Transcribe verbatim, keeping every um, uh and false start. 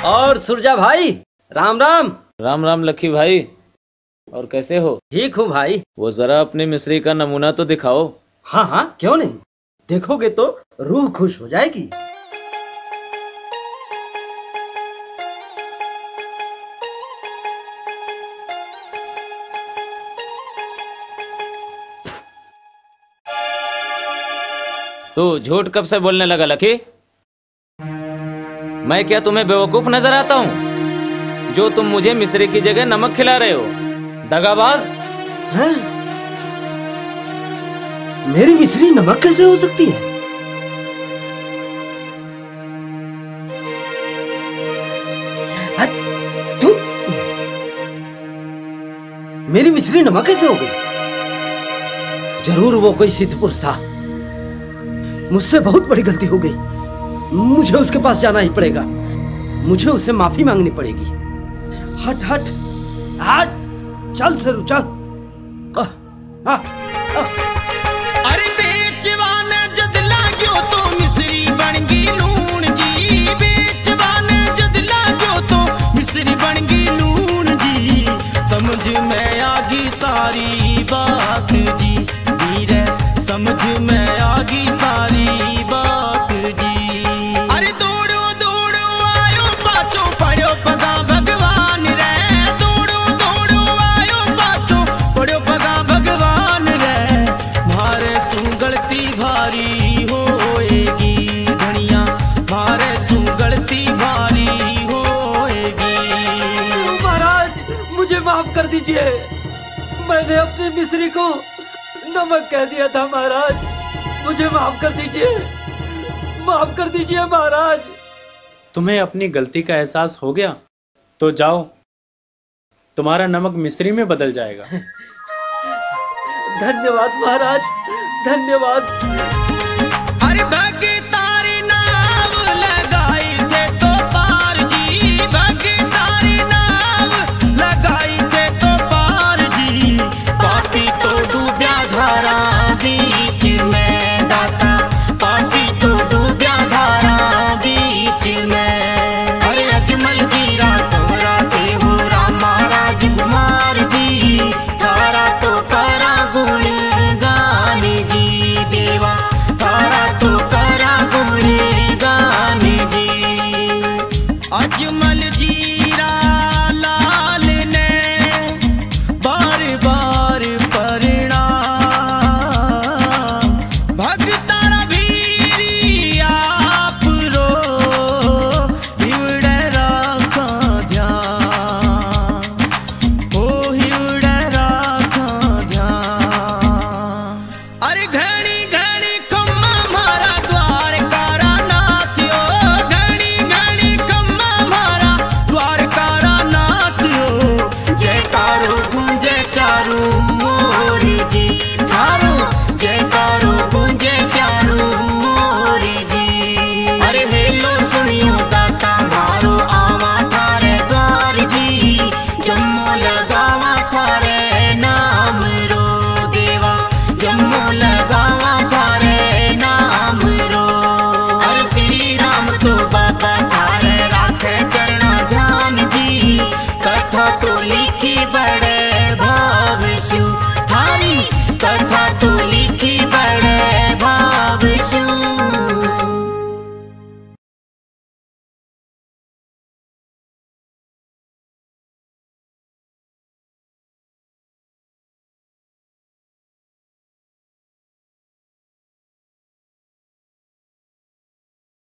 और सुरजा भाई, राम राम। राम राम लक्की भाई, और कैसे हो? ठीक हूँ भाई। वो जरा अपनी मिस्री का नमूना तो दिखाओ। हाँ हाँ, क्यों नहीं, देखोगे तो रूह खुश हो जाएगी। तू झूठ कब से बोलने लगा लकी? मैं क्या तुम्हें बेवकूफ नजर आता हूं जो तुम मुझे मिस्री की जगह नमक खिला रहे हो? दगाबाज। हैं? मेरी मिस्री नमक कैसे हो सकती है? तू मेरी मिस्री नमक कैसे हो गई? जरूर वो कोई सिद्ध पुरुष था। मुझसे बहुत बड़ी गलती हो गई। मुझे उसके पास जाना ही पड़ेगा। मुझे उससे माफी मांगनी पड़ेगी। हट हट हट, चल सरू चल। आ, आ, आ। अरे बेचवान जद लाग्यो तो मिस्री बन गई लूण जी। बेचवान जद लाग्यो तो मिस्री बन गई लूण जी। समझ में आ गई सारी बात जी। धीरे समझ में आ गई सारी बात जी। अरे दौड़ो दौड़ो आयो पाछो पड़ो पगा भगवान रे। दौड़ो दौड़ो आयो पाछो पड़ो पगा भगवान रे। मारे सू गलती भारी होएगी धनिया, मारे सू गलती भारी होएगी। महाराज मुझे माफ कर दीजिए, मैंने अपनी मिस्री को नमक कह दिया था। महाराज मुझे माफ कर दीजिए, माफ कर दीजिए महाराज। तुम्हें अपनी गलती का एहसास हो गया तो जाओ, तुम्हारा नमक मिस्री में बदल जाएगा। धन्यवाद महाराज, धन्यवाद। अरे भगे तारी नाव लगाई थे तो पार जी। भगे तारी नाव लगाई थे तो पार जी। पापी तो डूब्या धारा बीच में दाता। पापी तो डूब्या धारा बीच में। अरे अजमल जी रातों राते हो रामा राजकुमार जी। तारा तो करा गुण गान जी देवा। तारा तो करा गुण गान जी। अजमल जी